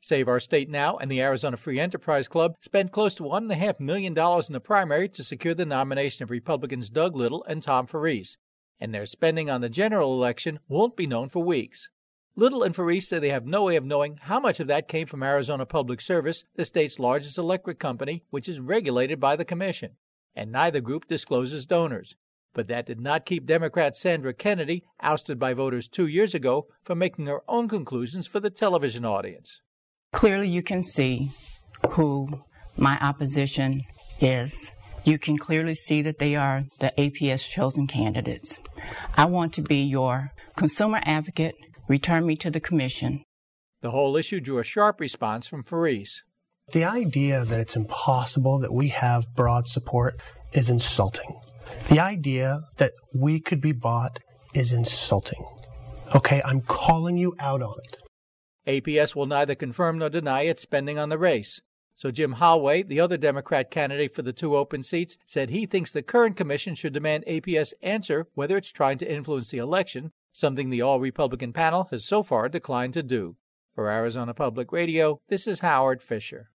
Save Our State Now and the Arizona Free Enterprise Club spent close to $1.5 million in the primary to secure the nomination of Republicans Doug Little and Tom Farese, and their spending on the general election won't be known for weeks. Little and Farese say they have no way of knowing how much of that came from Arizona Public Service, the state's largest electric company, which is regulated by the commission, and neither group discloses donors. But that did not keep Democrat Sandra Kennedy, ousted by voters 2 years ago, from making her own conclusions for the television audience. Clearly you can see who my opposition is. You can clearly see that they are the APS chosen candidates. I want to be your consumer advocate. Return me to the commission. The whole issue drew a sharp response from Farese. The idea that it's impossible that we have broad support is insulting. The idea that we could be bought is insulting. Okay, I'm calling you out on it. APS will neither confirm nor deny its spending on the race. So Jim Holloway, the other Democrat candidate for the 2 open seats, said he thinks the current commission should demand APS answer whether it's trying to influence the election, something the all-Republican panel has so far declined to do. For Arizona Public Radio, this is Howard Fisher.